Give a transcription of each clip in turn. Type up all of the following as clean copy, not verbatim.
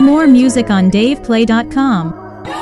More music on DavePlay.com.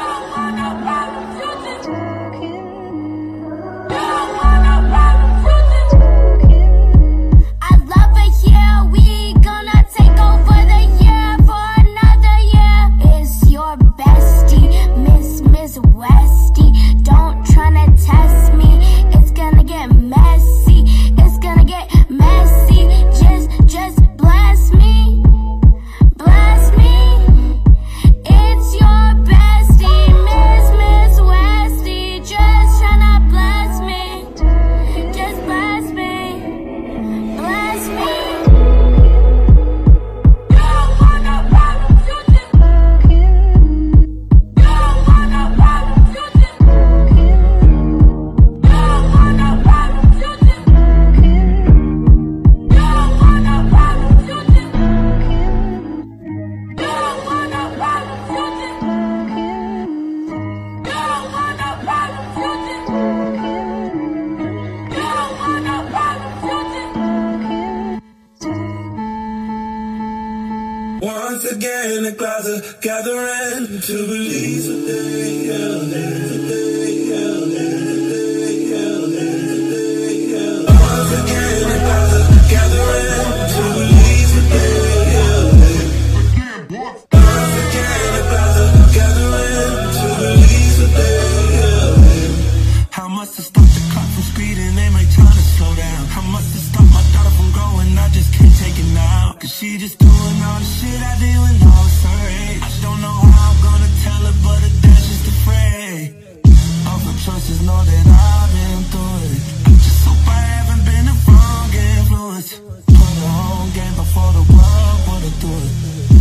Once again, the clouds are gathering to release what they held in today, held in today, held in today, held in. Once again, the clouds are gathering to release what they held in. Once again, the clouds are gathering to release what they held in. How much to stop the clock from speeding? They might try to slow down. How much to stop my daughter from growing? I just can't take it now. Cause she just doing all the shit I did when I was her age. I just don't know how I'm gonna tell her, but a dash is afraid of her choices, know that I've been through it. I just hope I haven't been the wrong influence. Put her home game before the world put her through it.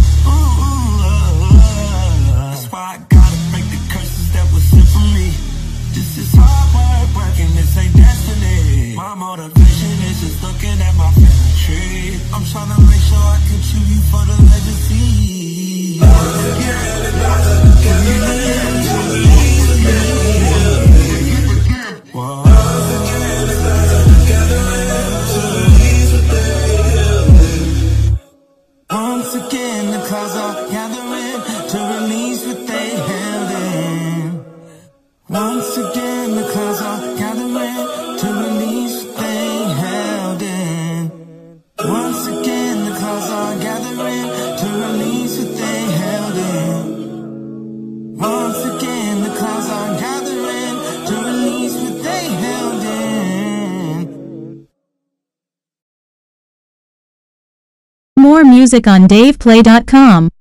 That's why I gotta break the curses that was sent for me. This is hard work, working, this ain't destiny. My motivation is just looking at my family tree. I'm trying to make sure I contribute for the legacy. Once again, the clouds are gathering to release what they held in. Once again, the clouds are gathering to release what they held in. Once again, the clouds are gathering to release what they held in. Once again, the clouds are gathering to release what they held in. More music on DavePlay.com.